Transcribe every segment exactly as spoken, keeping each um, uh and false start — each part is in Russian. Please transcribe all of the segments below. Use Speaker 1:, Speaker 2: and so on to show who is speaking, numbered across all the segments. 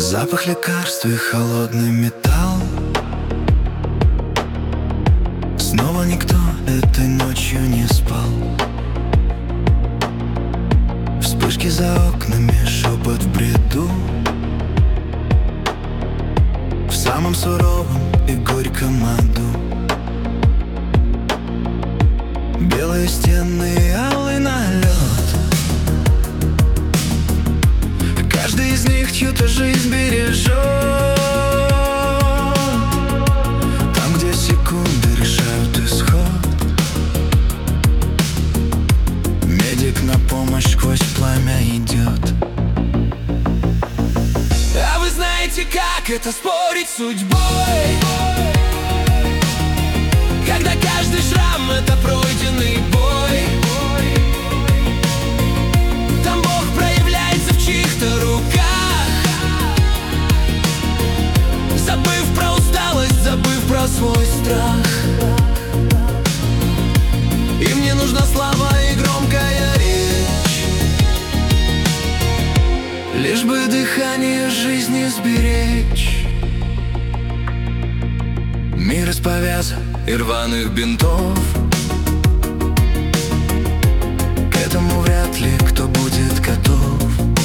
Speaker 1: Запах лекарств и холодный металл. Снова никто этой ночью не спал. Вспышки за окнами, шепот в бреду. В самом суровом и горьком аду. Белые стены и алый налет. Каждый из них чью-то жизнь бережет. Там, где секунды решают исход, медик на помощь сквозь пламя идет. А вы знаете, как это спорить с судьбой? Когда каждый шрам — это пройденный бой. Там Бог проявляется в чьих-то руках, забыв про усталость, забыв про свой страх. И мне нужна слава и громкая речь, лишь бы дыхание жизни сберечь. Мир из повязок и рваных бинтов. К этому вряд ли кто будет готов.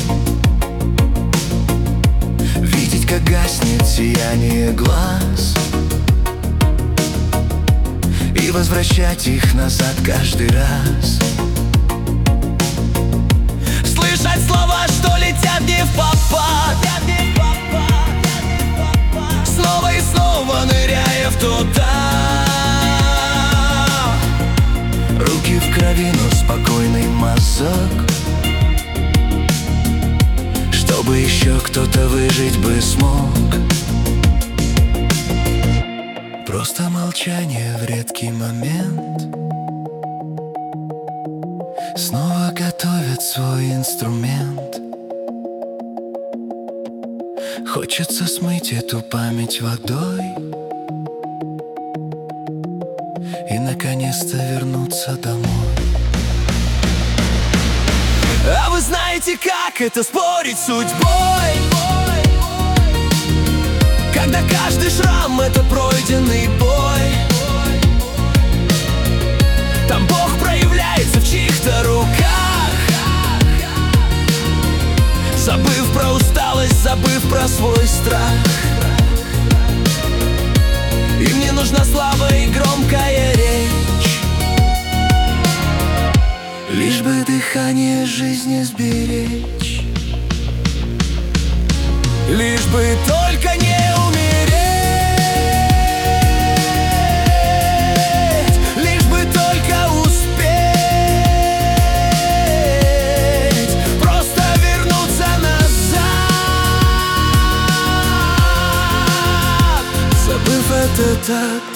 Speaker 1: Видеть, как гаснет сияние глаз, и возвращать их назад каждый раз. Слышать слова, что летят не впопад, снова и снова ныряя в туда. Руки в крови, но спокойный мазок, чтобы еще кто-то выжить бы смог. Просто молчание в редкий момент. Снова готовят свой инструмент. Хочется смыть эту память водой и наконец-то вернуться домой. А вы знаете, как это спорить с судьбой? Когда каждый шрам — это пройденный бой. Там Бог проявляется в чьих-то руках, забыв про усталость, забыв про свой страх. И мне нужна слава и громкая речь, лишь бы дыхание жизни сберечь. Лишь бы только не умереть, лишь бы только успеть, просто вернуться назад, забыв этот акт.